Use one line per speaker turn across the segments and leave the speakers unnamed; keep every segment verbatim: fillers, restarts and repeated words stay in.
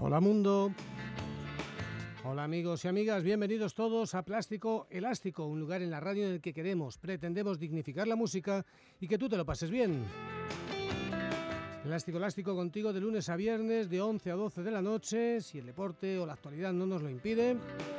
Hola mundo. Hola amigos y amigas, bienvenidos todos a Plástico Elástico, un lugar en la radio en el que queremos, pretendemos dignificar la música y que tú te lo pases bien. Plástico Elástico contigo de lunes a viernes de once a doce de la noche, si el deporte o la actualidad no nos lo impide.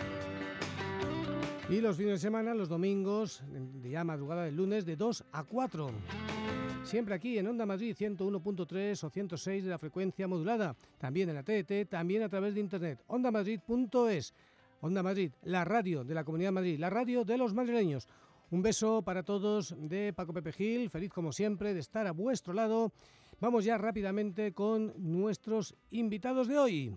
Y los fines de semana, los domingos, de ya madrugada del lunes, de dos a cuatro. Siempre aquí en Onda Madrid ciento uno punto tres o ciento seis de la frecuencia modulada. También en la T D T, también a través de internet. onda madrid punto es. Onda Madrid, la radio de la Comunidad de Madrid, la radio de los madrileños. Un beso para todos de Paco Pepe Gil, feliz como siempre de estar a vuestro lado. Vamos ya rápidamente con nuestros invitados de hoy.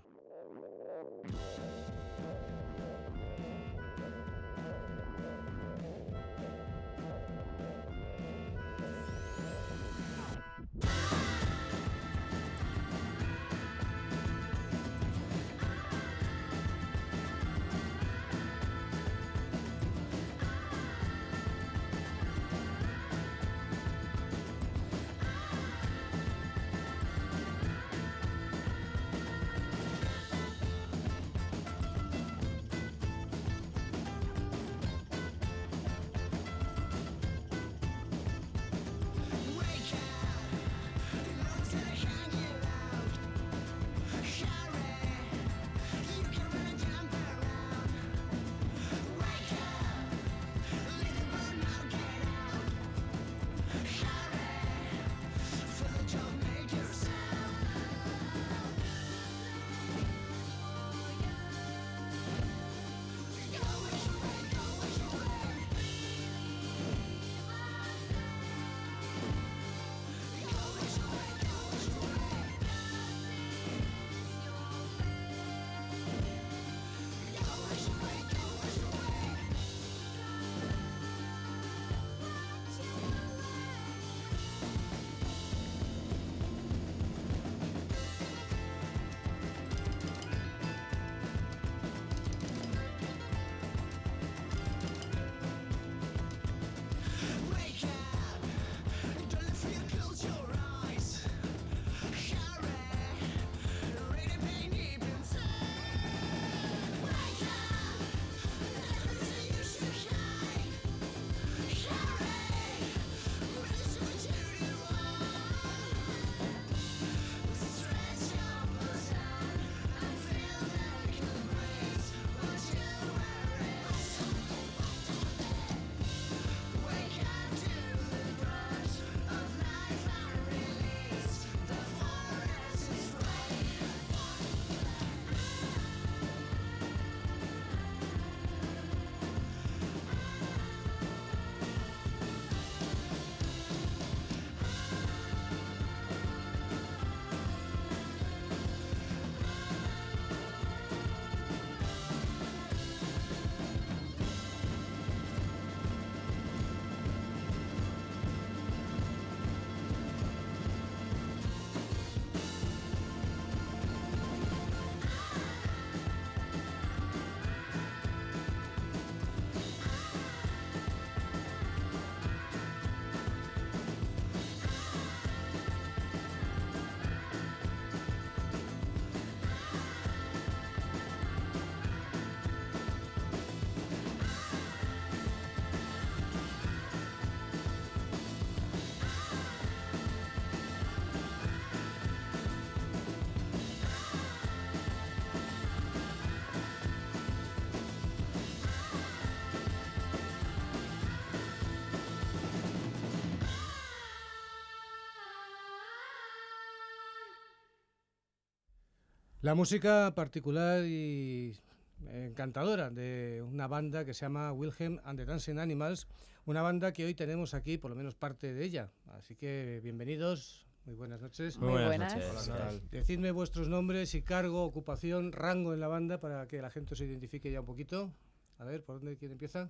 La música particular y encantadora de una banda que se llama Wilhelm and the Dancing Animals, una banda que hoy tenemos aquí, por lo menos parte de ella. Así que bienvenidos, muy buenas noches.
Muy buenas,
buenas
noches.
noches.
Hola,
Decidme vuestros nombres y cargo, ocupación, rango en la banda para que la gente se identifique ya un poquito. A ver, ¿por dónde quién empieza?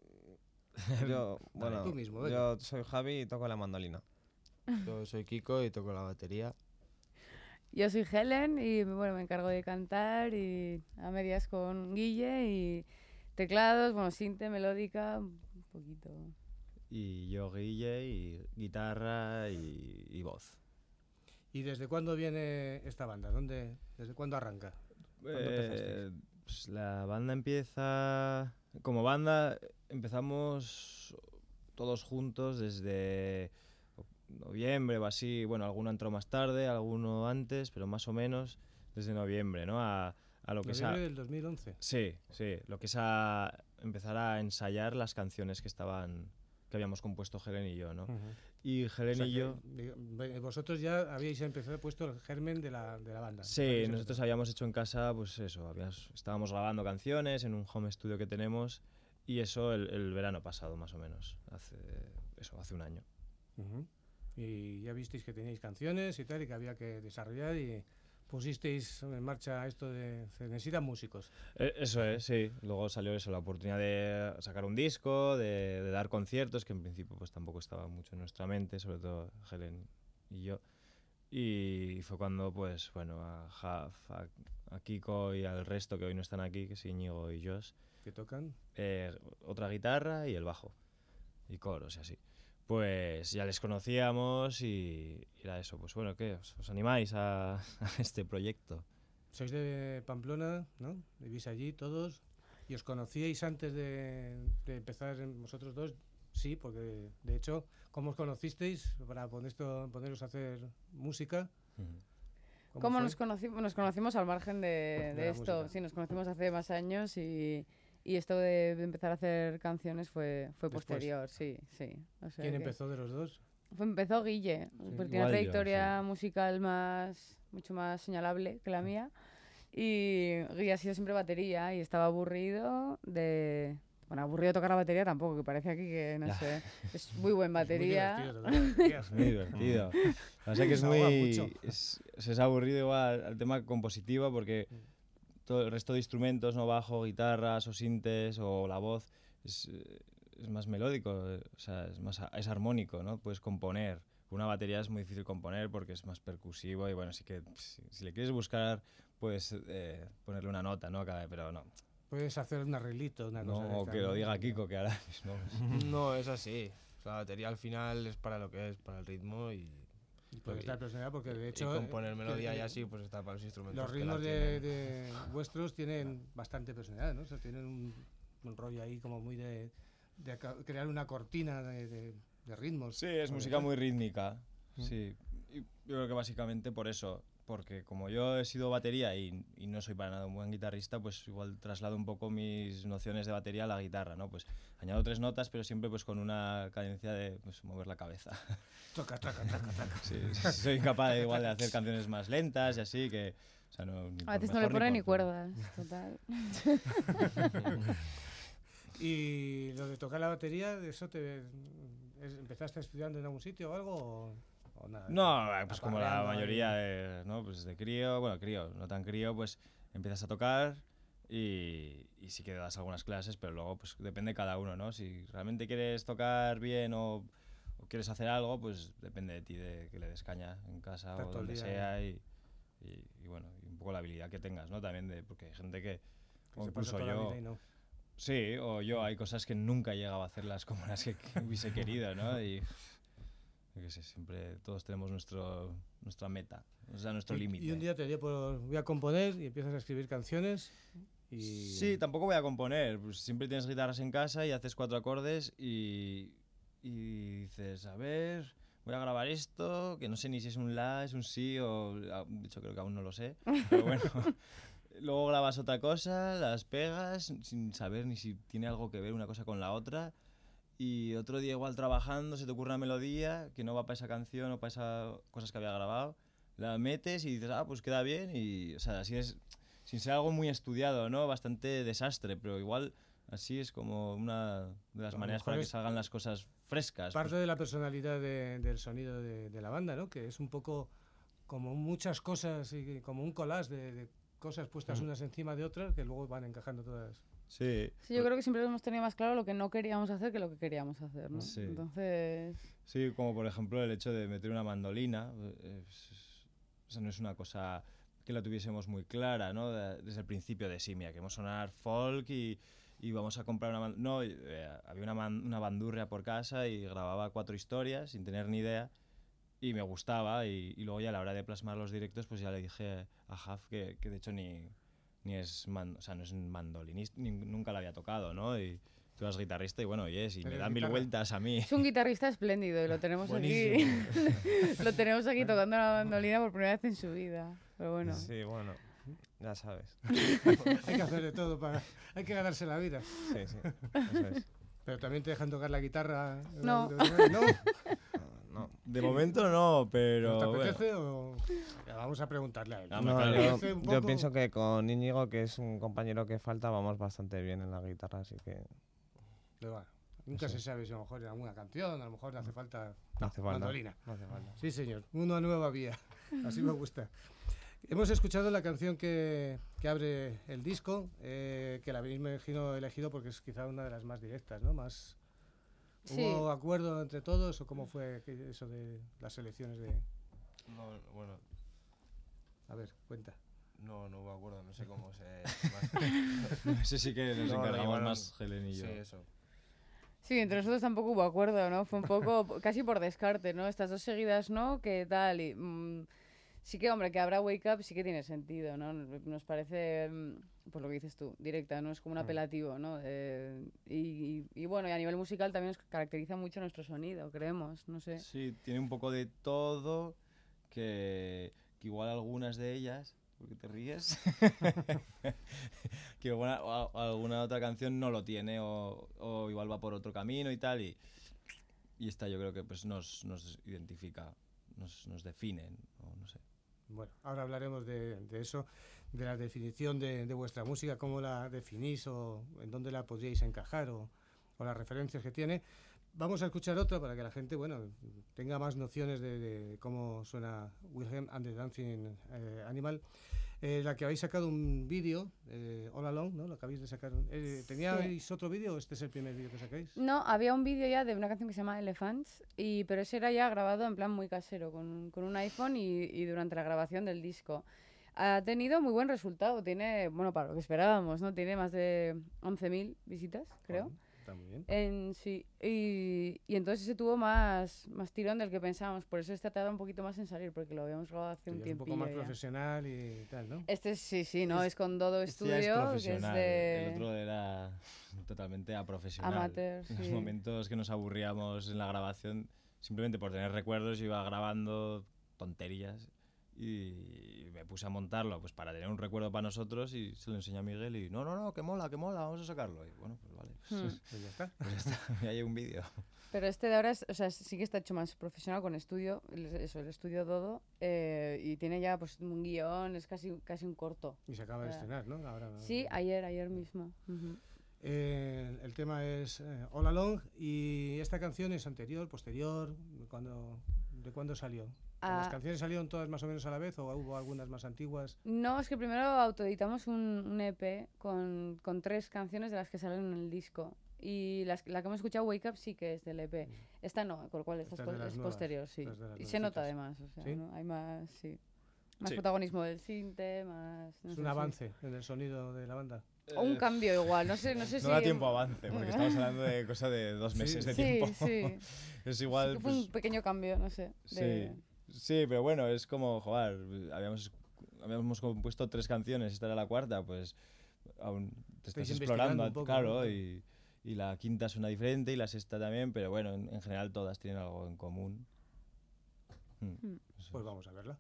Yo, bueno,
tú mismo, venga.
yo soy Javi y toco la mandolina.
Yo soy Kiko y toco la batería.
Yo soy Helen y bueno, me encargo de cantar y a medias con Guille y teclados, bueno, sinte, melódica, un poquito.
Y yo Guille y guitarra y, y voz.
¿Y desde cuándo viene esta banda? ¿Dónde, ¿Desde cuándo arranca? ¿Cuándo
Eh, pues la banda empieza... Como banda empezamos todos juntos desde noviembre o así. Bueno, alguno entró más tarde, alguno antes, pero más o menos desde noviembre, ¿no? A, a lo que es a...
Noviembre del dos mil once.
Sí, sí. Lo que es a empezar a ensayar las canciones que estaban... que habíamos compuesto Helen y yo, ¿no?
Uh-huh.
Y Helen
O sea
y
que,
yo...
digo, vosotros ya habíais empezado puesto el germen de la, de la banda.
Sí,
Habéis
nosotros
empezado.
habíamos hecho en casa, pues eso, habíamos, estábamos grabando canciones en un home studio que tenemos y eso el, el verano pasado más o menos, hace eso, hace un año.
Uh-huh. Y ya visteis que teníais canciones y tal y que había que desarrollar y pusisteis en marcha esto de se necesitan músicos.
Eh, eso es, sí. Luego salió eso, la oportunidad de sacar un disco, de, de dar conciertos, que en principio pues tampoco estaba mucho en nuestra mente, sobre todo Helen y yo. Y fue cuando, pues, bueno, a Jaf, a, a Kiko y al resto que hoy no están aquí, que es Íñigo y Josh,
¿Que tocan?
eh, otra guitarra y el bajo, y coros y así. Pues ya les conocíamos y, y era eso, pues bueno, ¿qué? ¿Os, os animáis a, a este proyecto?
Sois de Pamplona, ¿no? Vivís allí todos. ¿Y os conocíais antes de, de empezar en vosotros dos? Sí, porque de hecho, ¿cómo os conocisteis para poner esto, poneros a hacer música?
Uh-huh.
¿Cómo
fue?
nos conocimos? Nos conocimos al margen de,
De
de
la
esto.
música.
Sí, nos conocimos hace más años y, y esto de empezar a hacer canciones fue, fue
Después.
posterior, sí, sí. O sea
¿Quién
que-
empezó de los dos?
Fue, empezó Guille, porque tiene
Igual
una
yo,
trayectoria musical más, mucho más señalable que la mía. Y Guille ha sido siempre batería y estaba aburrido de... Bueno, aburrido de tocar la batería tampoco, que parece aquí que, no
Ya.
sé, es muy buen batería.
Es muy divertido tocar la batería.
Es muy divertido. O sea que es
Se ahoga
muy...
mucho.
Es, es aburrido igual al tema compositivo porque todo el resto de instrumentos, no bajo, guitarras o sintes o la voz, es, eh, es más melódico, eh, o sea, es más a- es armónico, ¿no? Puedes componer. Una batería es muy difícil componer porque es más percusivo y bueno, sí que si, si le quieres buscar puedes eh, ponerle una nota, ¿no? Cada- Pero no,
Puedes hacer un arreglito, una cosa. de
no o
esta,
que lo
¿no?
diga Kiko que ahora mismo...
No, es así. La batería al final es para lo que es, para el ritmo y,
Y puedes
y-
dar personalidad porque de
y
hecho...
componer
eh,
melodía
que-
y así pues está para los instrumentos.
Los
que la
ritmos de,
tienen.
de vuestros tienen bastante personalidad, ¿no? O sea, tienen un, un rollo ahí como muy de, de ca- crear una cortina de, de, de ritmos.
Sí, es
Joder,
música
¿no?
muy rítmica.
Mm.
Sí. Y yo creo que básicamente por eso, porque como yo he sido batería y, y no soy para nada un buen guitarrista, pues igual traslado un poco mis nociones de batería a la guitarra, ¿no? Pues añado tres notas, pero siempre pues con una cadencia de pues, mover la cabeza.
Toca, toca, toca, toca.
Sí, soy capaz de, igual de hacer canciones más lentas y así, que... O sea, no, ni
A
por
veces no le
mejor
pone
por
ni
peor.
cuerdas, total.
Y lo de tocar la batería, ¿de eso te es- empezaste estudiando en algún sitio o algo o, o nada?
No, eh, pues como la
Aparreando ahí.
mayoría de, ¿no? Pues de crío, bueno, crío, no tan crío, pues empiezas a tocar y, y sí que das algunas clases, pero luego pues depende de cada uno, ¿no? Si realmente quieres tocar bien o, o quieres hacer algo, pues depende de ti, de que le des caña en casa
Estar
o
todo el
donde
día
sea y, y, y bueno, y un poco la habilidad que tengas, ¿no? También de, porque hay gente que,
Que
o
se pasa
incluso
toda la
yo,
vida y no.
sí, o yo, hay cosas que nunca he llegado a hacerlas como las que, que hubiese querido, ¿no? Y yo qué sé, siempre todos tenemos nuestro, nuestra meta, o sea, nuestro
Y-
límite.
Y un día te dio por voy a componer y empiezas a escribir canciones y
Sí, tampoco voy a componer, pues siempre tienes guitarras en casa y haces cuatro acordes y, y dices, a ver, voy a grabar esto, que no sé ni si es un la, es un si o... ah, de hecho creo que aún no lo sé, pero bueno... Luego grabas otra cosa, las pegas sin saber ni si tiene algo que ver una cosa con la otra. Y otro día igual trabajando se te ocurre una melodía que no va para esa canción o para esas cosas que había grabado. La metes y dices, ah, pues queda bien. Y, o sea, así es, sin ser algo muy estudiado, ¿no? Bastante desastre, pero igual así es como una de las
A lo
maneras
mejor
para que
es
salgan las cosas frescas.
parte
pues.
de la personalidad de- del sonido de, de la banda, ¿no? Que es un poco como muchas cosas y como un collage de, de cosas puestas
Mm.
unas encima de otras que luego van encajando todas.
Sí.
Sí, yo creo que siempre hemos tenido más claro lo que no queríamos hacer que lo que queríamos hacer, ¿no?
Sí.
Entonces,
Sí, como por ejemplo el hecho de meter una mandolina, eh, es- es- o sea, no es una cosa que la tuviésemos muy clara, ¿no? De- desde el principio de sí, mira, queremos sonar folk y, y vamos a comprar una man- no, eh, había una, man- una bandurria por casa y grababa cuatro historias sin tener ni idea y me gustaba, y, y luego ya a la hora de plasmar los directos, pues ya le dije a Jaf que, que de hecho ni, ni es, man, o sea, no es un mandolinista, ni, nunca lo había tocado, ¿no? Y tú eres guitarrista y bueno, yes, y me
¿Eres
da mil
guitarra?
vueltas a mí.
Es un guitarrista espléndido y lo tenemos aquí.
Buenísimo.
Lo tenemos aquí tocando la mandolina por primera vez en su vida. Pero bueno.
Sí, bueno, ya sabes.
Hay que hacer de todo para... Hay que ganarse la vida.
Sí, sí, eso es.
Pero también te dejan tocar la guitarra.
No.
¿No?
No,
De momento no, pero
¿Te
bueno.
apetece o...? Ya, vamos a preguntarle a él.
Ah,
no,
claro.
yo,
¿Apetece un
yo
poco?
pienso que con Íñigo, que es un compañero que falta, vamos bastante bien en la guitarra, así que
Pero bueno, nunca
Eso.
se sabe si a lo mejor en alguna canción, a lo mejor le hace falta
no hace falta.
mandolina.
No hace falta.
Sí, señor, una nueva vía. Así me gusta. Hemos escuchado la canción que, que abre el disco, eh, que la habéis elegido, elegido porque es quizá una de las más directas, ¿no? Más,
Sí.
¿Hubo acuerdo entre todos o cómo fue que- eso de las elecciones de...?
No, bueno,
A ver, cuenta.
no, no hubo acuerdo, no sé cómo se...
Eso sí que nos
No, lo
encargamos
llevaron-
más Helen y
Sí,
yo.
eso.
Sí, entre nosotros tampoco hubo acuerdo, ¿no? Fue un poco casi por descarte, ¿no? Estas dos seguidas, ¿no? ¿Qué tal? Y, mm, sí que, hombre, que habrá Wake Up sí que tiene sentido, ¿no? Nos parece, mm, pues lo que dices tú, directa, ¿no? Es como un apelativo, ¿no? Eh, y, y- y bueno, y a nivel musical también nos caracteriza mucho nuestro sonido, creemos, no sé.
Sí, tiene un poco de todo, que, que igual algunas de ellas, ¿por qué te ríes? que alguna, o- o alguna otra canción no lo tiene, o, o igual va por otro camino y tal, y, y esta yo creo que pues nos, nos identifica, nos, nos define, o no sé.
Bueno, ahora hablaremos de, de eso, de la definición de, de vuestra música, cómo la definís o en dónde la podríais encajar o, o las referencias que tiene. Vamos a escuchar otra para que la gente, bueno, tenga más nociones de, de cómo suena Wilhelm and the Dancing eh, Animal. Eh, la que habéis sacado un vídeo, eh, All Along, ¿no? Lo acabáis de sacar. Eh, ¿Teníais otro vídeo o este es el primer vídeo que sacáis?
No, había un vídeo ya de una canción que se llama Elephants, y, pero ese era ya grabado en plan muy casero, con, con un iPhone y, y durante la grabación del disco. Ha tenido muy buen resultado, tiene, bueno, para lo que esperábamos, ¿no? Tiene más de once mil visitas, creo.
Bueno, está muy bien.
En, sí, y, y entonces ese tuvo más, más tirón del que pensábamos, por eso este ha tardado un poquito más en salir, porque lo habíamos grabado hace
Sí,
un
es un
tiempo.
poco más profesional y tal, ¿no?
Este sí, sí, ¿no? Es, con Dodo
Este ya es
Studio, que es
profesional,
de
el otro era totalmente a profesional.
amateur,
En los
sí.
momentos que nos aburríamos en la grabación, simplemente por tener recuerdos, iba grabando tonterías y me puse a montarlo pues para tener un recuerdo para nosotros, y se lo enseñé a Miguel y no, no, no, que mola, que mola, vamos a sacarlo. Y bueno, pues vale,
Hmm.
Pues ya está.
pues ya está, ya hay un vídeo.
Pero este de ahora, es, o sea, sí que está hecho más profesional con estudio, el- eso, el estudio Dodo, eh, y tiene ya pues un guión, es casi, casi un corto.
Y se acaba de
Ah.
estrenar, ¿no? Ahora,
Sí, ayer, ayer mismo. Ujú.
Eh, el tema es eh, All Along y esta canción es anterior, posterior, cuando, ¿de cuándo salió? ¿Las
Ah.
canciones salieron todas más o menos a la vez o hubo algunas más antiguas?
No, es que primero autoeditamos un, un E P con, con tres canciones de las que salen en el disco. Y las, la que hemos escuchado, Wake Up, sí que es del E P. Esta no, con lo cual esta
Esta
es,
es de
po-
las
es
nuevas,
posterior, sí.
esta es de las
Y se nota
nuevecitas.
además, o sea,
¿Sí?
¿no? Hay más, sí. Más
Sí.
protagonismo del sinte, más... no
Es
sé,
un
sí.
avance en el sonido de la banda.
O un cambio igual, no sé, no sé si...
No da tiempo a avance, porque estamos hablando de cosa de dos
Sí.
meses de
Sí,
tiempo.
sí.
Es
Sí
igual,
que fue
pues,
un pequeño cambio, no sé. de-
sí. Sí, pero bueno, es como, joder, habíamos, habíamos compuesto tres canciones, esta era la cuarta, pues aún te estás
Estáis
explorando,
investigando un poco,
claro,
¿no?
y, y la quinta suena diferente y la sexta también, pero bueno, en, en general todas tienen algo en común. Mm,
Mm.
eso
Pues
es.
vamos a verla.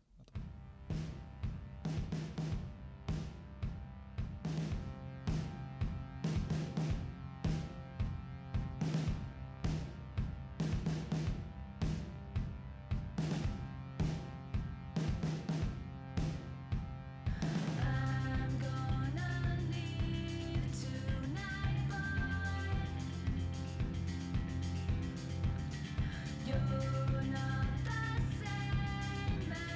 I'm gonna leave tonight, boy. You're not the same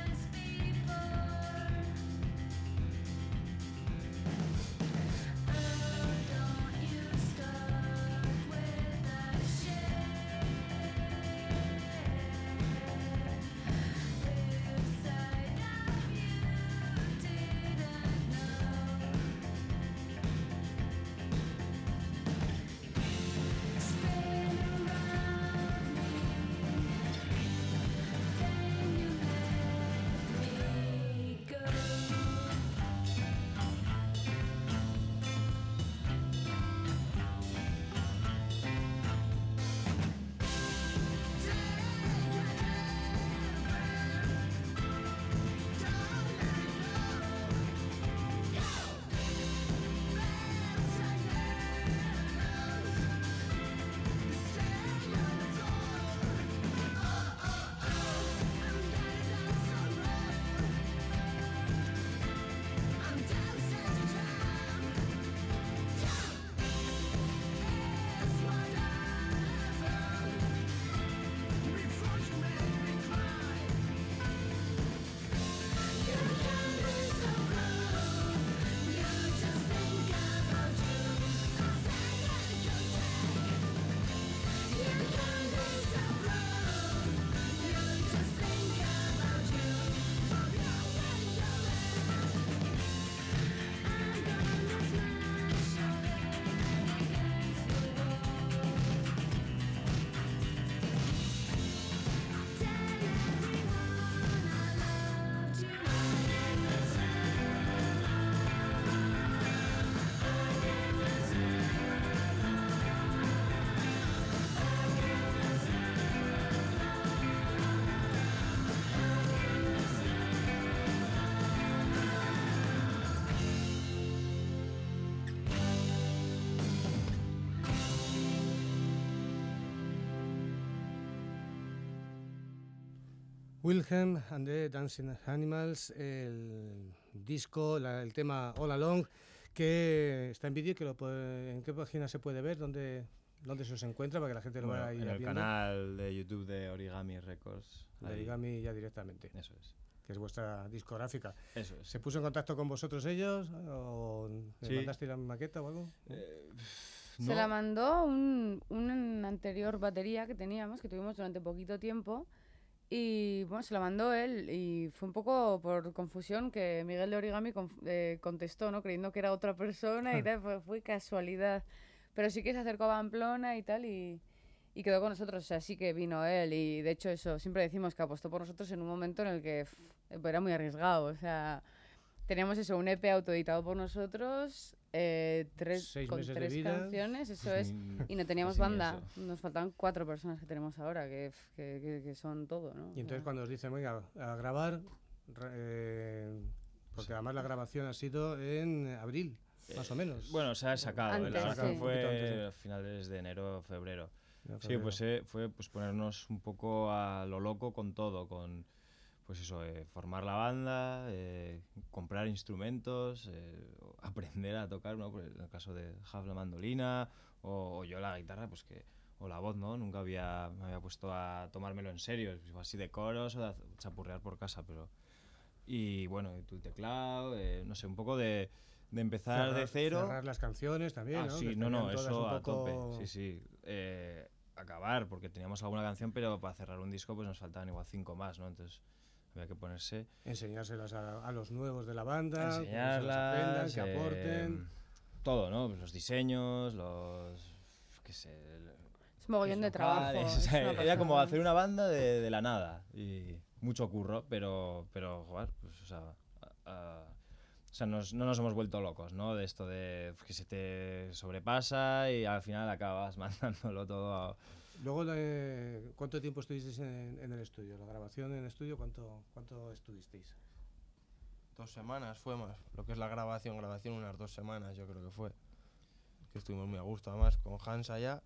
Wilhelm and the Dancing Animals, el disco, la- el tema All Along, que está en vídeo, que lo puede- ¿en qué página se puede ver? ¿Dónde, dónde se os encuentra para que la gente lo
Bueno,
vaya
en el
viendo?
canal de YouTube de Origami Records.
De
ahí.
Origami ya directamente,
Eso es.
que es vuestra discográfica.
Eso es.
¿Se puso en contacto con vosotros ellos o les
Sí.
mandasteis la maqueta o algo?
Eh,
Se la mandó un, un anterior batería que teníamos, que tuvimos durante poquito tiempo. Y bueno, se la mandó él y fue un poco por confusión que Miguel de Origami conf- eh, contestó, ¿no? Creyendo que era otra persona y tal, fue, fue casualidad. Pero sí que se acercó a Pamplona y tal y, y quedó con nosotros, o sea, sí que vino él y de hecho eso, siempre decimos que apostó por nosotros en un momento en el que pff, era muy arriesgado, o sea, teníamos eso, un E P autoeditado por nosotros, eh, tres,
Seis
con
meses de
tres
vida.
canciones, eso es.
Ni-
Y no teníamos
casi ni
banda,
eso.
nos faltaban cuatro personas que tenemos ahora, que, que, que- que son todo, ¿no?
Y entonces
O sea,
cuando os dicen, venga, a grabar, ra- eh, porque además la grabación ha sido en abril, más o menos.
Bueno, se ha sacado.
Antes,
la grabación
sí.
Un poquito antes,
fue a finales de enero, febrero.
Ya,
Sí,
febrero.
pues eh, fue pues ponernos un poco a lo loco con todo, con pues eso, eh, formar la banda, eh, comprar instrumentos, eh, o aprender a tocar, ¿no? Pues en el caso de Jav la mandolina o, o yo la guitarra, pues que o la voz, ¿no? Nunca había me había puesto a tomármelo en serio, pues, así de coros o de haz- chapurrear por casa, pero y bueno, y tu teclado, eh, no sé, un poco de, de empezar de
Cerrar-
cero.
Cerrar las canciones también,
Ah,
¿no?
sí,
Que
no, no,
estarían todas
eso
un
a
poco-
tope. Sí, sí. Eh, acabar, porque teníamos alguna canción, pero para cerrar un disco pues nos faltaban igual cinco más, ¿no? Entonces había que ponerse
Enseñárselas a, a los nuevos de la banda,
a
que se las aprendan,
enseñarlas,
que
eh,
aporten.
todo, ¿no? Pues los diseños, los... qué sé... el-
es mogollón de
los
trabajo.
vocales,
es
o sea,
una
era como
pasada.
hacer una banda de, de la nada y mucho curro, pero, pero joder, pues, o sea, a- a- o sea, nos- no nos hemos vuelto locos, ¿no? De esto de que se te sobrepasa y al final acabas mandándolo todo a...
Luego, eh, ¿cuánto tiempo estuvisteis en, en el estudio? La grabación en el estudio, ¿cuánto, cuánto estuvisteis?
Dos semanas fue más. Lo que es la grabación, grabación unas dos semanas yo creo que fue. Que estuvimos muy a gusto además con Hans allá.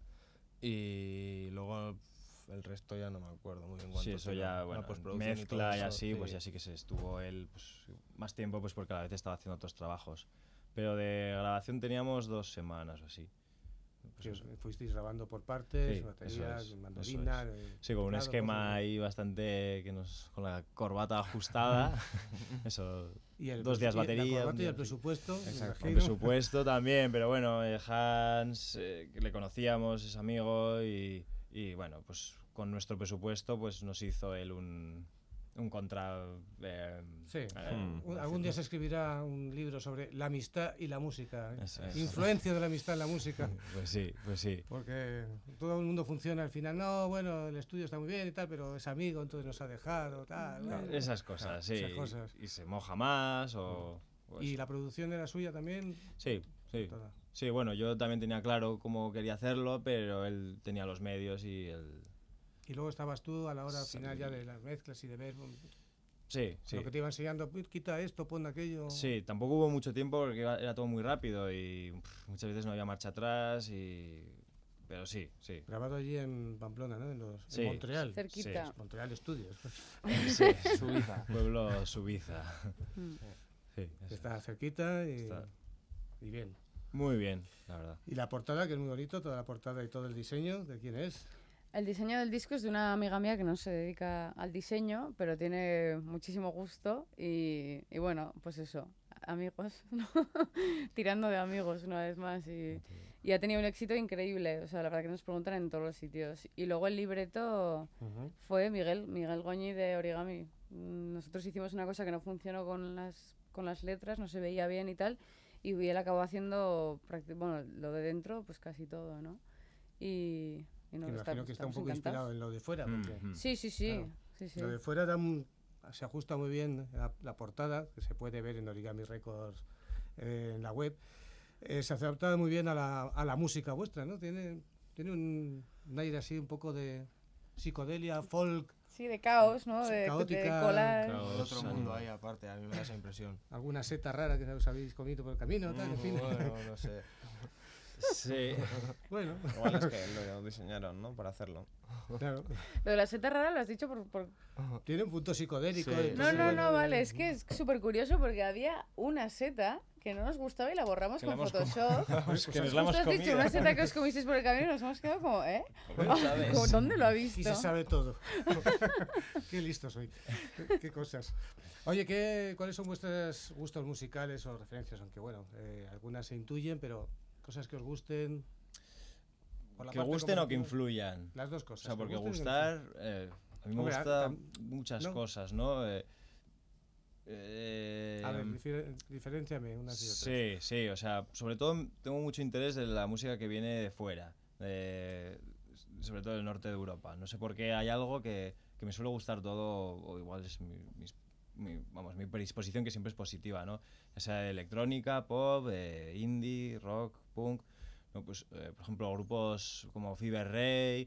Y luego pf, el resto ya no me acuerdo muy bien cuánto.
Sí, eso
tiempo.
ya,
La
bueno,
postproducción y
mezcla
todo
y
eso,
así, pues
sí.
ya sí que se estuvo él pues, más tiempo, pues porque a la vez estaba haciendo otros trabajos. Pero de grabación teníamos dos semanas o así. Pues
Que
eso.
fuisteis grabando por partes,
Sí,
baterías,
eso es,
mandolina...
eso
eh,
Sí, con un
teclado,
esquema
cosas así.
ahí bastante que nos con la corbata ajustada. Eso,
Y el
dos días
presu- y
batería,
La
un
corbata y
día
el
sí.
presupuesto, me
con
imagino.
presupuesto también, pero bueno, eh, Hans, eh, que le conocíamos, es amigo y, y bueno, pues con nuestro presupuesto pues nos hizo él un, un contra... eh,
Sí.
eh,
Hmm.
Un- Algún día se escribirá un libro sobre la amistad y la música. ¿eh?
Eso es.
Influencia de la amistad en la música.
Pues sí, pues sí.
Porque todo el mundo funciona al final. No, bueno, el estudio está muy bien y tal, pero es amigo, entonces nos ha dejado, tal. bueno.
Esas cosas, sí.
esas cosas.
Y se moja más o... o
Y
eso.
la producción era suya también.
Sí, sí.
Toda.
Sí, bueno, yo también tenía claro cómo quería hacerlo, pero él tenía los medios y él...
Y luego estabas tú a la hora
Sí.
final ya de las mezclas y de ver um,
Sí, sí.
lo que te iba enseñando. "Pues, quita esto, pon aquello.
Sí, tampoco hubo mucho tiempo porque iba- era todo muy rápido y pff, muchas veces no había marcha atrás y... Pero sí, sí.
Grabado allí en Pamplona, ¿no? En, los,
Sí.
en Montreal.
Cerquita.
Sí.
Montreal Studios.
Sí, Suiza. Pueblo Suiza.
Mm.
Sí,
que
eso.
está cerquita y,
Está.
y bien.
Muy bien, la verdad.
Y la portada, que es muy bonito, toda la portada y todo el diseño, ¿de quién es?
El diseño del disco es de una amiga mía que no se dedica al diseño, pero tiene muchísimo gusto y, y bueno, pues eso, amigos, ¿no? Tirando de amigos una vez más y, y ha tenido un éxito increíble, o sea, la verdad que nos preguntan en todos los sitios. Y luego el libreto fue Miguel, Miguel Goñi de Origami. Mm, Nosotros hicimos una cosa que no funcionó con las, con las letras, no se veía bien y tal, y él acabó haciendo, prácti- bueno, lo de dentro, pues casi todo, ¿no? Y, y no,
Me
está-
imagino que está un
estamos
poco
encantados.
inspirado en lo de fuera.
Mm,
Porque
mm.
Sí, sí, sí.
Claro.
sí, sí.
Lo de fuera da un- se ajusta muy bien la, la portada, que se puede ver en Origami Records eh, en la web. Eh, se adapta muy bien a la, a la música vuestra, ¿no? Tiene, tiene un, un aire así un poco de psicodelia, folk,
Sí, de caos, ¿no?
Sí,
De, de
caótica,
colar.
caos.
Hay otro
Ánimo.
mundo ahí aparte, a mí me da esa impresión.
alguna seta rara que os habéis comido por el camino, tal, en fin.
Bueno, no sé.
Sí.
Bueno,
Igual es que lo diseñaron, ¿no? Para hacerlo.
claro.
Lo de la seta rara lo has dicho por... por-
Tiene un punto psicodélico.
Sí.
y
No,
todo,
no,
bueno,
no, vale,
eh,
es que es súper curioso porque había una seta que no nos gustaba y la borramos
Que la
con
hemos com-
Photoshop.
Pues que nos la hemos
Justo has dicho
comido.
una seta que os comisteis por el camino y nos hemos quedado como, ¿eh?
¿Cómo lo sabes?
Como, ¿dónde lo ha
Y
visto?
se sabe todo. Qué listo soy. Qué, qué cosas. Oye, ¿qué, ¿cuáles son vuestros gustos musicales o referencias? Aunque bueno, eh, algunas se intuyen, pero cosas que os gusten. por la
Que
parte
gusten o que
comercial.
influyan.
Las dos
O
cosas.
sea,
que
porque
gusten y que
gustar, eh, a mí me
Hombre, a-
gusta
tam-
muchas
no.
cosas, ¿no? Eh, eh,
influyan. A ver, difer- diferenciame unas y otras.
sí, sí, o sea, sobre todo tengo mucho interés en la música que viene de fuera, de- sobre todo del norte de Europa. No sé por qué hay algo que, que me suele gustar todo, o igual es mi, mis- mi- vamos, mi predisposición que siempre es positiva, ¿no? Ya sea de electrónica, pop, eh, indie, rock, punk. ¿No? Pues, eh, por ejemplo, grupos como Fever Ray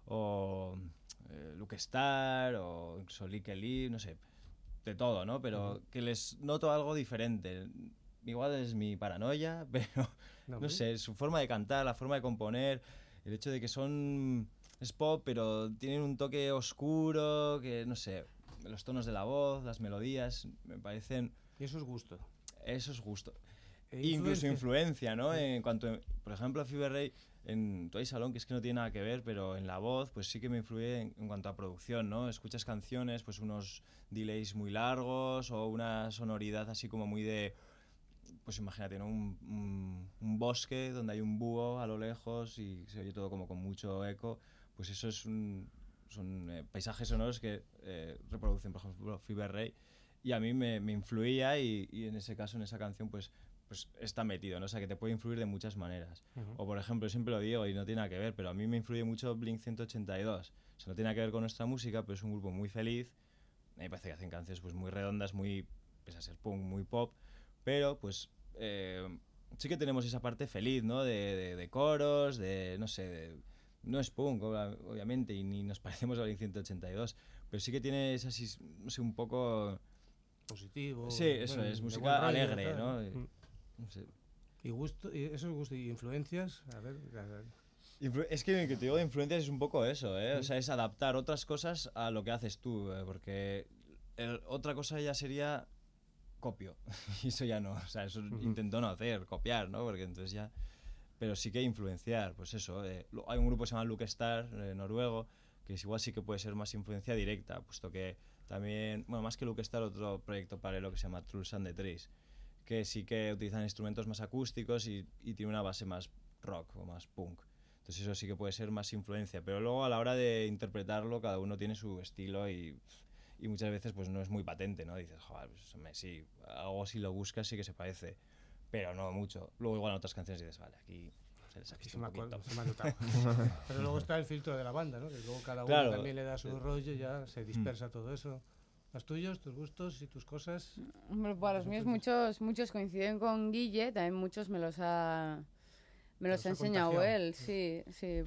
o eh, Luke Star o incluso Lick Lee, no sé, de todo, ¿no? Pero que les noto algo diferente. Igual es mi paranoia, pero no
hombre.
sé, su forma de cantar, la forma de componer, el hecho de que son es pop, pero tienen un toque oscuro, que no sé, los tonos de la voz, las melodías, me parecen
Y eso es gusto.
eso es justo.
E
Incluso
influencia.
influencia, ¿no? En cuanto, por ejemplo, a Fever Ray en Twice Salón, que es que no tiene nada que ver, pero en la voz, pues sí que me influye en, en cuanto a producción, ¿no? Escuchas canciones, pues unos delays muy largos o una sonoridad así como muy de, pues imagínate, ¿no? Un, un, un bosque donde hay un búho a lo lejos y se oye todo como con mucho eco, pues eso es un, son eh, paisajes sonoros que eh, reproducen, por ejemplo, Fever Ray, y a mí me, me influía y, y en ese caso, en esa canción, pues pues está metido, ¿no? O sea, que te puede influir de muchas maneras.
Ujú.
O, por ejemplo, siempre lo digo y no tiene nada que ver, pero a mí me influye mucho Blink ciento ochenta y dos. O sea, no tiene nada que ver con nuestra música, pero es un grupo muy feliz. A mí me parece que hacen canciones pues, muy redondas, muy, pese a ser punk, muy pop, pero pues eh, sí que tenemos esa parte feliz, ¿no? De, de, de coros, de, no sé, de- no es punk, obvia- obviamente, y ni nos parecemos a Blink ciento ochenta y dos, pero sí que tiene esa, sis- no sé, un poco...
Positivo.
Sí, eso
bueno,
es,
de
música
buen rollo,
alegre,
tal.
¿no?
Mm.
No sé.
Y gusto, y eso es gusto. Y influencias, a ver, a ver.
Influ- Es que lo que te digo de influencias es un poco eso, ¿eh? O sea, es adaptar otras cosas a lo que haces tú, ¿eh? Porque el- otra cosa ya sería copio. Y eso ya no, o sea, eso
Ujú.
intento no hacer, copiar, ¿no? Porque entonces ya... Pero sí que influenciar, pues eso. eh, lo- Hay un grupo que se llama Luke Star, eh, noruego, que es igual sí que puede ser más influencia directa, puesto que también, bueno, más que Luke Star, otro proyecto paralelo que se llama Trulls and the Trees, que sí que utilizan instrumentos más acústicos y, y tiene una base más rock o más punk. Entonces eso sí que puede ser más influencia, pero luego a la hora de interpretarlo cada uno tiene su estilo y, y muchas veces pues no es muy patente, ¿no? Dices, joder, pues, hombre, sí, algo si lo buscas sí que se parece, pero no mucho. Luego igual en otras canciones dices, vale, aquí se les ha
Aquí
visto
se
un
me, acuerdo,
poquito.
se me ha notado. Pero luego está el filtro de la banda, ¿no? Que luego cada uno
Claro.
también le da su rollo y ya se dispersa todo eso. Los tuyos, tus gustos y tus cosas.
Hombre, para los míos muchos, muchos coinciden con Guille, también muchos me los ha, me los
Los
ha
ha
enseñado
contagiado.
él, sí, sí.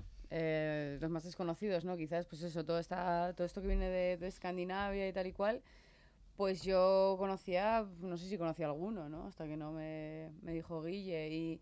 Eh, los más desconocidos, ¿no? Quizás, pues eso, todo, esta, todo esto que viene de, de Escandinavia y tal y cual, pues yo conocía, no sé si conocía alguno, ¿no? Hasta que no me, me dijo Guille y...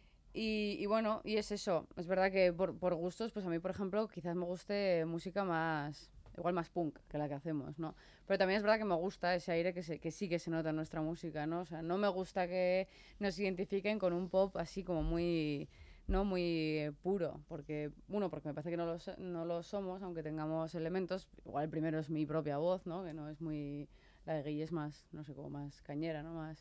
Y, y bueno, y es eso. Es verdad que por, por gustos, pues a mí, por ejemplo, quizás me guste música más, igual más punk que la que hacemos, ¿no? Pero también es verdad que me gusta ese aire que, se, que sí que se nota en nuestra música, ¿no? O sea, no me gusta que nos identifiquen con un pop así como muy, no muy eh, puro, porque, uno, porque me parece que no lo, so- no lo somos, aunque tengamos elementos. Igual el primero es mi propia voz, ¿no? Que no es muy, la de Guille es más, no sé, como más cañera, ¿no? Más...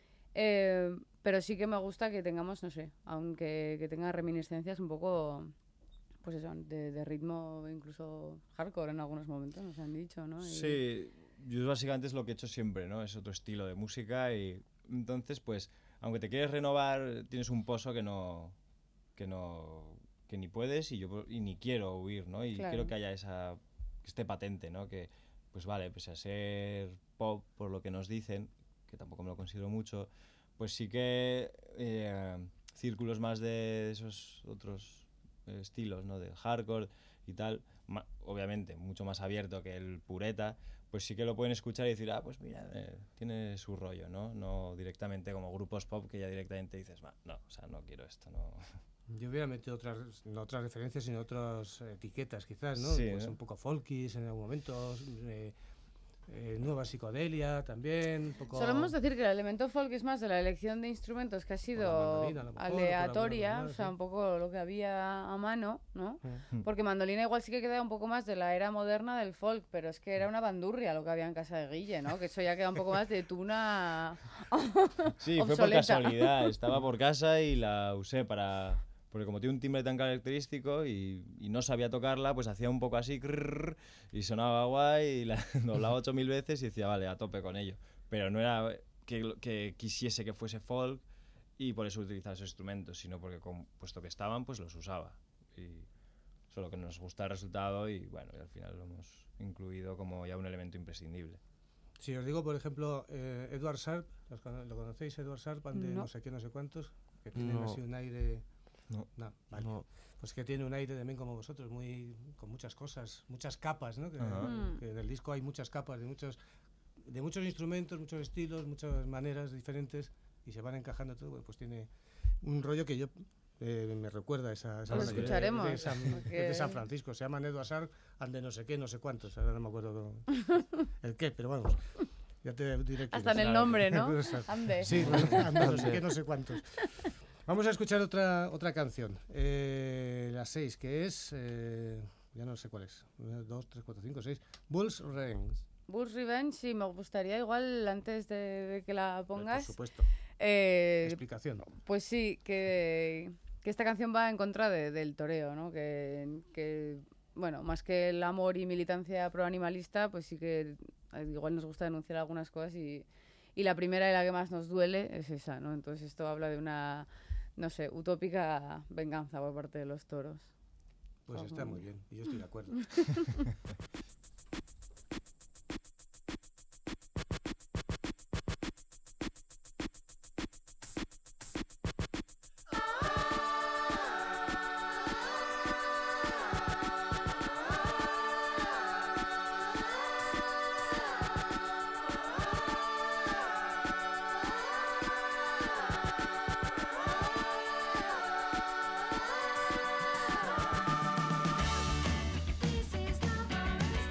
Eh, pero sí que me gusta que tengamos, no sé, aunque que tenga reminiscencias un poco, pues eso, de, de ritmo incluso hardcore en algunos momentos, nos han dicho, ¿no? Y-
Sí, yo básicamente es lo que he hecho siempre, ¿no? Es otro estilo de música y entonces, pues, aunque te quieres renovar, tienes un pozo que no, que no, que ni puedes y yo y ni quiero huir, ¿no? Y
Claro.
quiero que haya esa, que esté patente, ¿no? Que, pues vale, pese a ser pop por lo que nos dicen, que tampoco me lo considero mucho, pues sí que eh, círculos más de esos otros eh, estilos, ¿no? Del hardcore y tal, ma- obviamente mucho más abierto que el pureta, pues sí que lo pueden escuchar y decir, ah, pues mira, eh, tiene su rollo, ¿no? No directamente como grupos pop que ya directamente dices, va, no, o sea, no quiero esto, no.
Yo hubiera metido otras, no otras referencias, sino otras etiquetas, quizás, ¿no?
Sí,
Pues
¿no?
un poco folkies en algún momento, eh, eh, nueva psicodelia también, un poco...
Solemos decir que el elemento folk es más de la elección de instrumentos que ha sido
mandolina, a lo mejor, por alguna
aleatoria,
manera,
o sea,
sí.
un poco lo que había a mano, ¿no?
Mm.
Porque mandolina igual sí que queda un poco más de la era moderna del folk, pero es que era una bandurria lo que había en casa de Guille, ¿no? Que eso ya queda un poco más de tuna
Sí, fue por
obsoleta.
casualidad. Estaba por casa y la usé para... Porque como tiene un timbre tan característico y, y no sabía tocarla, pues hacía un poco así crrr, y sonaba guay y la doblaba ocho mil veces y decía, vale, a tope con ello. Pero no era que, que quisiese que fuese folk y por eso utilizaba esos instrumentos, sino porque como, puesto que estaban, pues los usaba. Y solo que nos gusta el resultado y bueno, y al final lo hemos incluido como ya un elemento imprescindible.
Si os digo, por ejemplo, eh, Edward Sharp, ¿los cono- ¿lo conocéis? Edward Sharp, de
No.
no sé qué, no sé cuántos, que tienen
No.
así un aire...
No.
No, vale.
No.
Pues que tiene un aire también como vosotros, muy con muchas cosas, muchas capas, ¿no? Que,
Ajá.
Mm.
que en el disco hay muchas capas de muchos, de muchos instrumentos, muchos estilos, muchas maneras diferentes y se van encajando todo. Bueno, pues tiene un rollo que yo eh, me recuerda a esa, esa
Lo
banda que-
escucharemos,
de, San,
porque-
es de San Francisco, se llama Edward Sharp and de no sé qué, no sé cuántos, ahora no me acuerdo el qué, pero vamos, ya te diré
Hasta en
quiénes.
el nombre, ¿no?
Edward Sharp.
Ande.
Sí, anda, no sé qué, no sé cuántos. Vamos a escuchar otra otra canción, eh, la seis, que es, eh, ya no sé cuál es, una, dos, tres, cuatro, cinco, seis, Bulls Revenge.
Bulls Revenge, sí, me gustaría igual antes de, de que la
Por
pongas.
supuesto,
eh,
explicación.
Pues sí, que, que esta canción va en contra de- del toreo, ¿no? Que, que, bueno, más que el amor y militancia proanimalista, pues sí que eh, igual nos gusta denunciar algunas cosas y, y la primera y la que más nos duele es esa, ¿no? Entonces esto habla de una, no sé, utópica venganza por parte de los toros.
Pues está muy bien, y yo estoy de acuerdo.
This is the voice.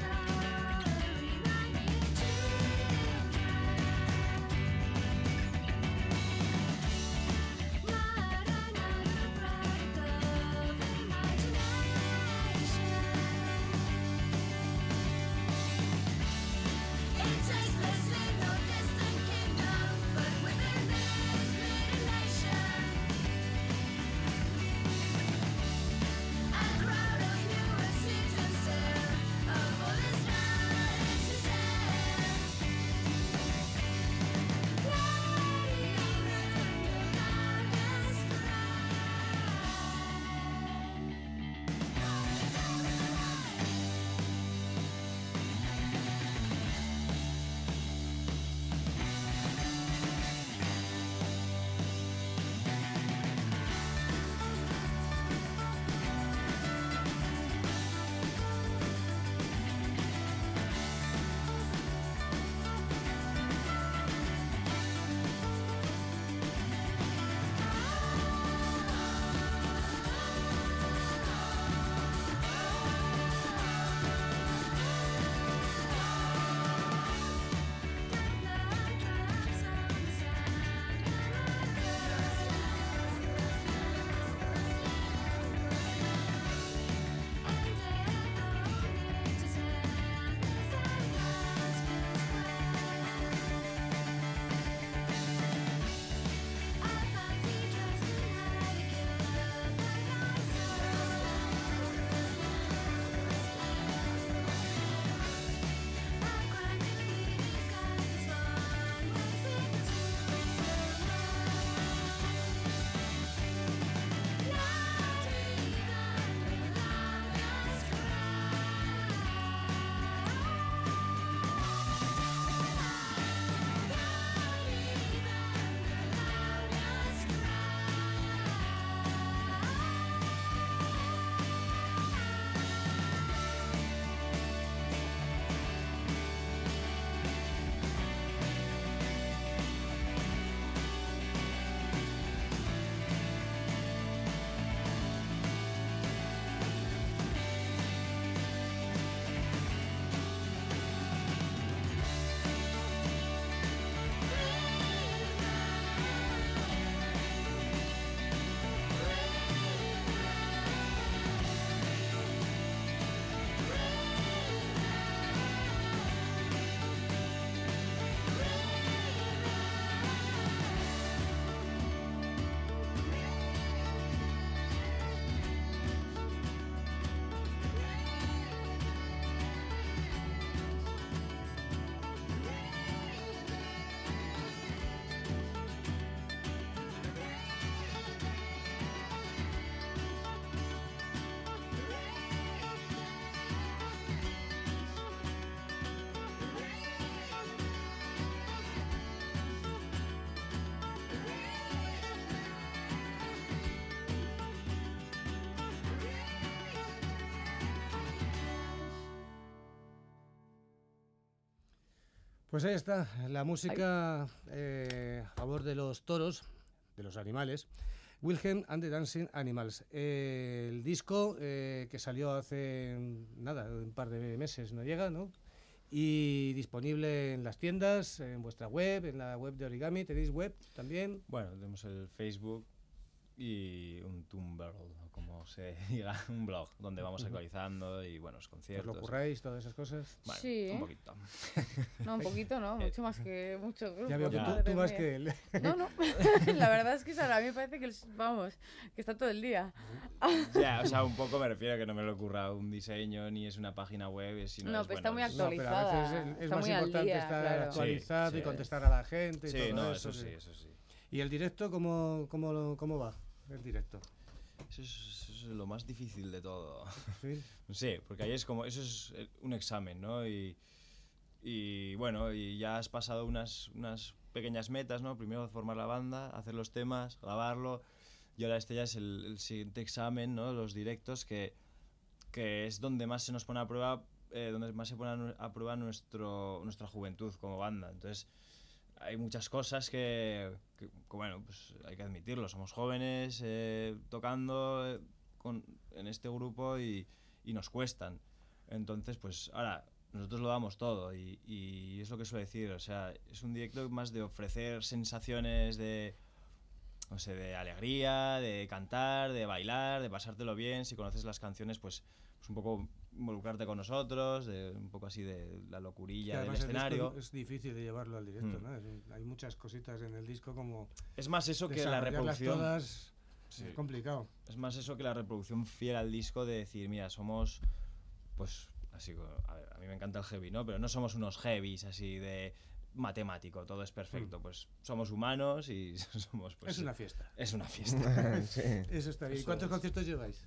Pues ahí está, la música eh, a favor de los toros, de los animales. Wilhelm and the Dancing Animals. Eh, el disco eh, que salió hace nada, un par de meses, no llega, ¿no? Y disponible en las tiendas, en vuestra web, en la web de Origami. ¿Tenéis web también?
Bueno, tenemos el Facebook y un Tumblr, o como se diga, un blog, donde vamos actualizando y buenos
¿Os
conciertos.
lo curráis, todas esas cosas?
Bueno,
Sí.
un poquito.
No, un poquito, ¿no? Mucho más que muchos grupos.
Ya veo que tú,
madre
tú más
mía.
que él.
No, no. La verdad es que Sara, a mí me parece que, el- vamos, que está todo el día.
Ya, o sea, un poco me refiero a que no me lo ocurra un diseño ni es una página web, sino
No,
es,
pero está
bueno,
muy
es-
No, pero a veces
actualizada,
es, es
está
más
muy al
importante
día,
estar
claro.
actualizado
Sí,
y
sí.
contestar a la gente y
Sí,
todo
no,
eso.
eso sí,
sí.
eso sí.
¿Y el directo cómo, cómo, lo- cómo va? El directo.
Eso es, eso es lo más difícil de todo.
¿Sí?
Sí, porque ahí es como, eso es eh, un examen, ¿no? Y, y bueno, y ya has pasado unas, unas pequeñas metas, ¿no? Primero formar la banda, hacer los temas, grabarlo, y ahora este ya es el, el siguiente examen, ¿no? Los directos, que, que es donde más se nos pone a prueba, eh, donde más se pone a, nu- a prueba nuestro, nuestra juventud como banda. Entonces, hay muchas cosas que, que- que, bueno, pues hay que admitirlo. Somos jóvenes eh, tocando eh, con, en este grupo y, y nos cuestan. Entonces, pues ahora, nosotros lo damos todo y, y es lo que suelo decir. O sea, es un directo más de ofrecer sensaciones de, no sé, de alegría, de cantar, de bailar, de pasártelo bien. Si conoces las canciones, pues, pues un poco involucrarte con nosotros, de un poco así de la
Que
locurilla del
además el disco
escenario.
es difícil de llevarlo al directo,
Mm.
¿no? Es un- hay muchas cositas en el disco como
Es más eso que la
desarrollarlas
reproducción.
todas
Sí.
es complicado.
Es más eso que la reproducción fiel al disco de decir, mira, somos, pues, así, co- a ver, a mí me encanta el heavy, ¿no? Pero no somos unos heavies así de matemático, todo es perfecto. Pues somos humanos y somos, pues...
es una fiesta.
Es una fiesta.
Sí.
Eso está bien. ¿Y
Eso
cuántos
es.
conciertos lleváis?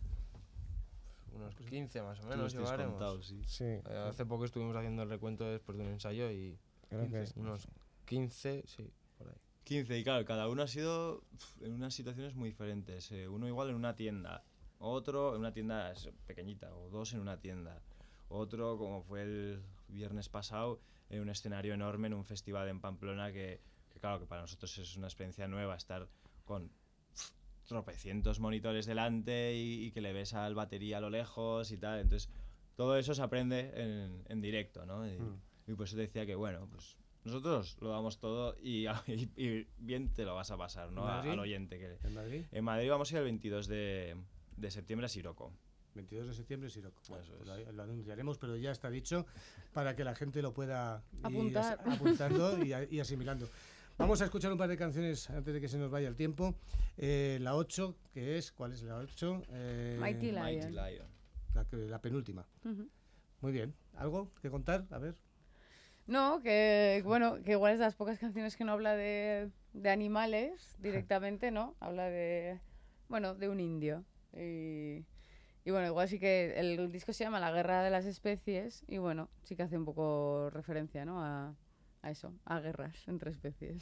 Unos quince más o
Tú
menos
los tienes
llevaremos.
contados, sí.
Sí,
Eh, hace poco estuvimos haciendo el recuento después de un ensayo y
creo que es.
unos quince, sí, por ahí.
quince, y claro, cada uno ha sido pf, en unas situaciones muy diferentes. eh, uno igual en una tienda, otro en una tienda s- pequeñita, o dos en una tienda. Otro, como fue el viernes pasado, en un escenario enorme en un festival en Pamplona que, que claro, que para nosotros es una experiencia nueva estar con pf, tropecientos monitores delante y, y que le ves al batería a lo lejos y tal. Entonces, todo eso se aprende en, en directo, ¿no? Y,
Mm.
y por eso te decía que, bueno, pues nosotros lo damos todo y, y- y bien te lo vas a pasar, ¿no?
¿En
A-
Madrid?
al oyente. Que,
¿En Madrid?
en Madrid vamos a ir el veintidós de, de septiembre a Siroco.
veintidós de septiembre, Siroco. Bueno,
Eso
pues
es.
lo, lo anunciaremos, pero ya está dicho para que la gente lo pueda ir
Apuntar.
as- apuntando y, a- y asimilando. Vamos a escuchar un par de canciones antes de que se nos vaya el tiempo. Eh, la ocho, que es, ¿cuál es la ocho? Eh,
Mighty Lion.
Mighty Lion.
La, que- la penúltima.
Ujú.
Muy bien. ¿Algo que contar? A ver.
No, que bueno, que igual es de las pocas canciones que no habla de, de animales directamente, ¿no? Habla de, bueno, de un indio. Y, y bueno, igual sí que el disco se llama La Guerra de las Especies y bueno, sí que hace un poco referencia, ¿no? A, a eso, a guerras entre especies.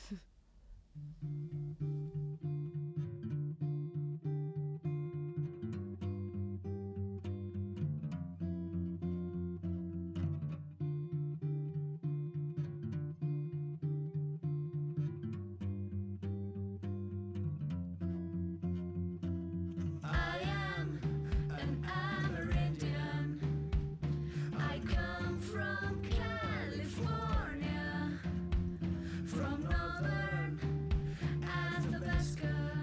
I am an Amerindian. I come from California, from northern Athabasca.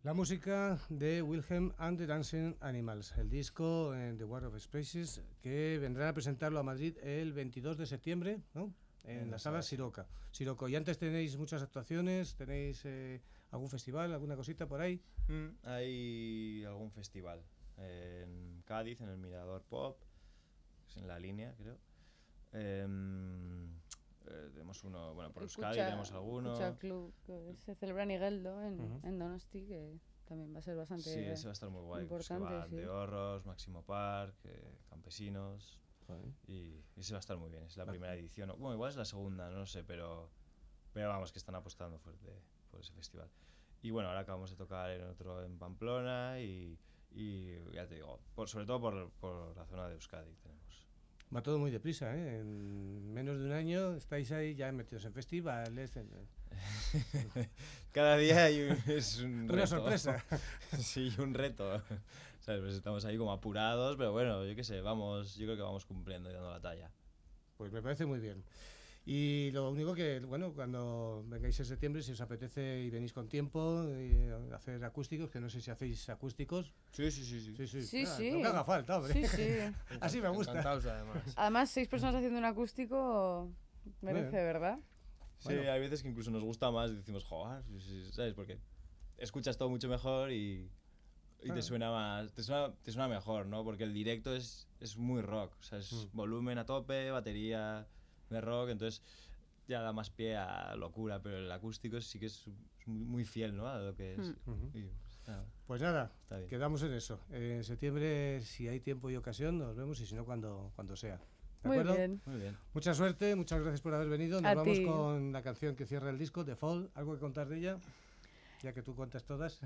La música de Wilhelm and the Dancing Animals, el disco en The War of Spaces, que vendrán a presentarlo a Madrid el veintidós de septiembre, ¿no? En, en la sala Siroca. Siroco. Y antes tenéis muchas actuaciones, tenéis eh, algún festival, alguna cosita por ahí.
Mm, hay algún festival en Cádiz, en el Mirador Pop, es en la línea, creo. Em, eh, tenemos uno, bueno, por Euskadi
Escucha-
tenemos alguno.
Escucha Club, que se celebra en Igeldo, en,
Ujú.
en Donosti, que también va a ser bastante...
Sí, ese va a estar muy guay. Pues que
importante,
va
sí.
de Horros, Máximo Park, eh, Campesinos. Y, y ese va a estar muy bien. Es la
Va-
primera edición. o- Bueno, igual es la segunda, no lo sé, pero, pero vamos, que están apostando fuerte por ese festival. Y bueno, ahora acabamos de tocar en otro en Pamplona y, y ya te digo, por, sobre todo por, por la zona de Euskadi tenemos.
Va todo muy deprisa, ¿eh? En menos de un año estáis ahí ya metidos en festivales. en-
Cada día hay un, es un
Una
reto.
sorpresa.
Sí, un reto. ¿Sabes? Pues estamos ahí como apurados, pero bueno, yo qué sé, vamos, yo creo que vamos cumpliendo y dando la talla.
Pues me parece muy bien. Y lo único que, bueno, cuando vengáis en septiembre, si os apetece y venís con tiempo, y hacer acústicos, que no sé si hacéis acústicos.
Sí, sí, sí, sí.
Sí, sí,
Sí,
ah,
sí.
Lo que haga falta, hombre.
Sí, sí.
Así me gusta.
Encantados, además.
Además, seis personas haciendo un acústico merece,
Bueno.
¿verdad?
Sí,
Bueno.
hay veces que incluso nos gusta más y decimos, joder, sí, sí, ¿sabes? Porque escuchas todo mucho mejor y, y
Claro.
te suena más, te suena, te suena mejor, ¿no? Porque el directo es, es muy rock, o sea, es
Mm.
volumen a tope, batería de rock, entonces ya da más pie a locura, pero el acústico sí que es, es muy, muy fiel, ¿no? A lo que es.
Mm.
Ujú.
Y, nada,
Pues nada,
está bien.
quedamos en eso. En septiembre, si hay tiempo y ocasión, nos vemos y si no, cuando, cuando sea. ¿De
Muy
acuerdo?
bien.
Muy bien.
Mucha suerte, muchas gracias por haber venido. Nos
A
vamos
ti.
con la canción que cierra el disco, The Fall. ¿Algo que contar de ella? Ya que tú cuentas todas.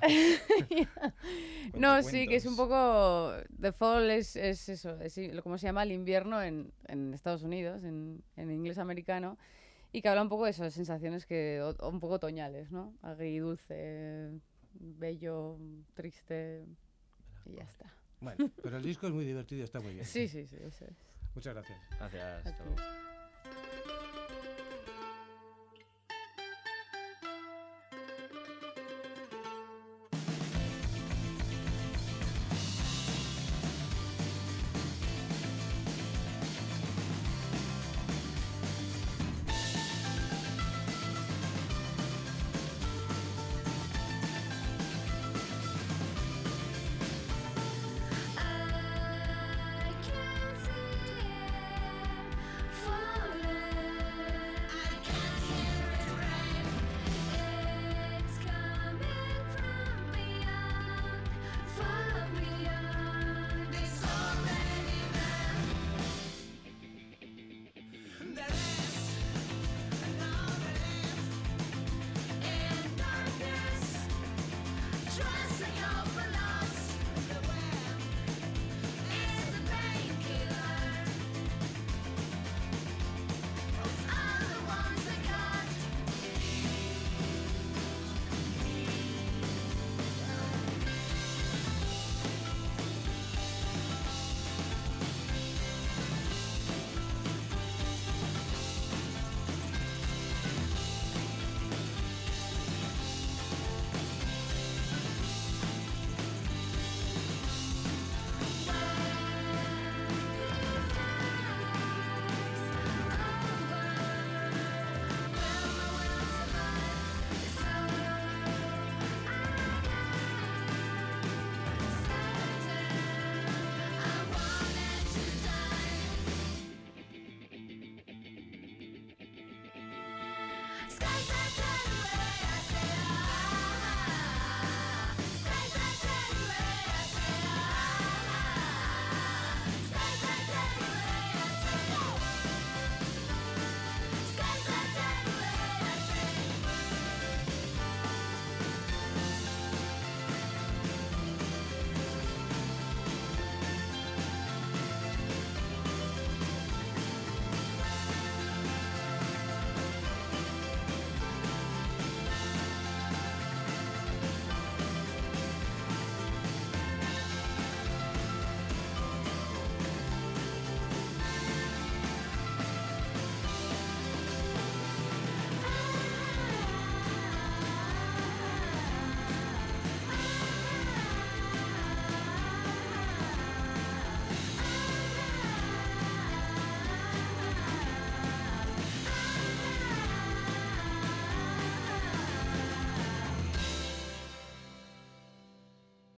No, sí, que es
Cuentacuentos.
un poco... The Fall es, es eso, es i- lo- como se llama el invierno en, en Estados Unidos, en, en inglés americano, y que habla un poco de esas sensaciones que o- un poco otoñales, ¿no? Agridulce, bello, triste, y ya está.
Bueno, pero el disco es muy divertido y está muy bien.
Sí, sí, sí, eso es.
Muchas gracias.
Gracias.
A
hasta
ti.
luego.